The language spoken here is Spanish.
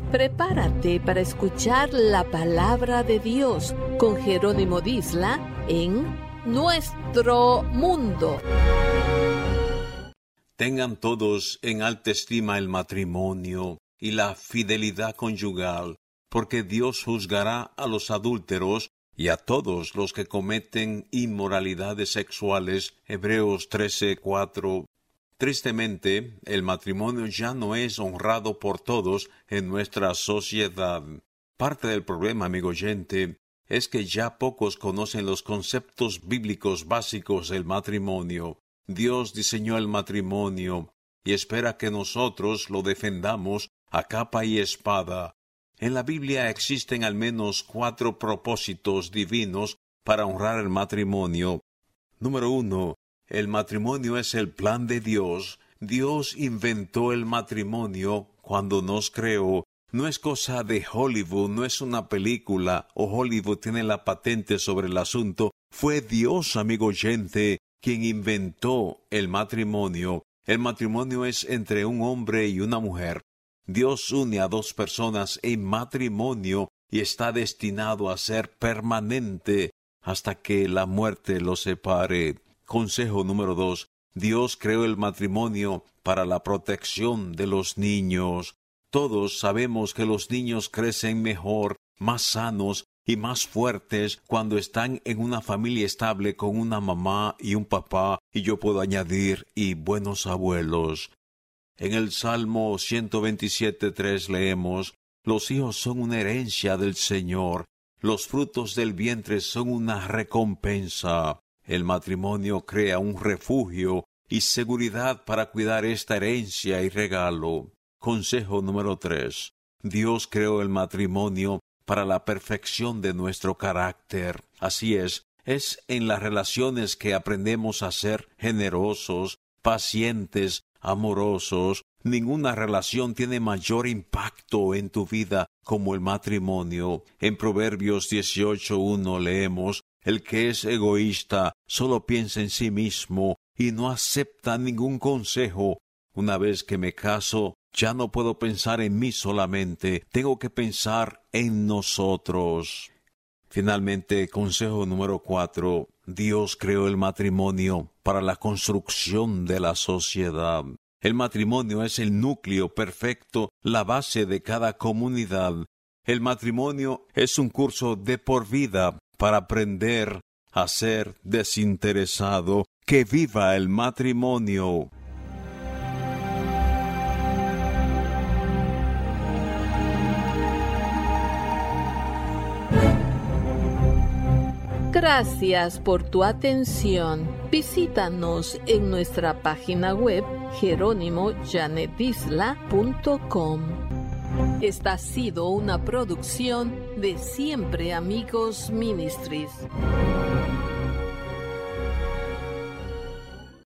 Prepárate para escuchar la palabra de Dios con Jerónimo Disla en Nuestro Mundo. Tengan todos en alta estima el matrimonio y la fidelidad conyugal, porque Dios juzgará a los adúlteros y a todos los que cometen inmoralidades sexuales. Hebreos 13:4. Tristemente, el matrimonio ya no es honrado por todos en nuestra sociedad. Parte del problema, amigo oyente, es que ya pocos conocen los conceptos bíblicos básicos del matrimonio. Dios diseñó el matrimonio y espera que nosotros lo defendamos a capa y espada. En la Biblia existen al menos 4 propósitos divinos para honrar el matrimonio. Número 1. El matrimonio es el plan de Dios. Dios inventó el matrimonio cuando nos creó. No es cosa de Hollywood, no es una película, o Hollywood tiene la patente sobre el asunto. Fue Dios, amigo oyente, quien inventó el matrimonio. El matrimonio es entre un hombre y una mujer. Dios une a 2 personas en matrimonio y está destinado a ser permanente hasta que la muerte los separe. Consejo número 2. Dios creó el matrimonio para la protección de los niños. Todos sabemos que los niños crecen mejor, más sanos y más fuertes cuando están en una familia estable con una mamá y un papá, y yo puedo añadir, y buenos abuelos. En el Salmo 127:3 leemos: los hijos son una herencia del Señor, los frutos del vientre son una recompensa. El matrimonio crea un refugio y seguridad para cuidar esta herencia y regalo. Consejo número 3. Dios creó el matrimonio para la perfección de nuestro carácter. Así es en las relaciones que aprendemos a ser generosos, pacientes, amorosos. Ninguna relación tiene mayor impacto en tu vida como el matrimonio. En Proverbios 18:1 leemos: el que es egoísta solo piensa en sí mismo y no acepta ningún consejo. Una vez que me caso, ya no puedo pensar en mí solamente, tengo que pensar en nosotros. Finalmente, consejo número 4. Dios creó el matrimonio para la construcción de la sociedad. El matrimonio es el núcleo perfecto, la base de cada comunidad. El matrimonio es un curso de por vida para aprender a ser desinteresado. ¡Que viva el matrimonio! Gracias por tu atención. Visítanos en nuestra página web jeronimoyanedisla.com. Esta ha sido una producción de Siempre Amigos Ministries.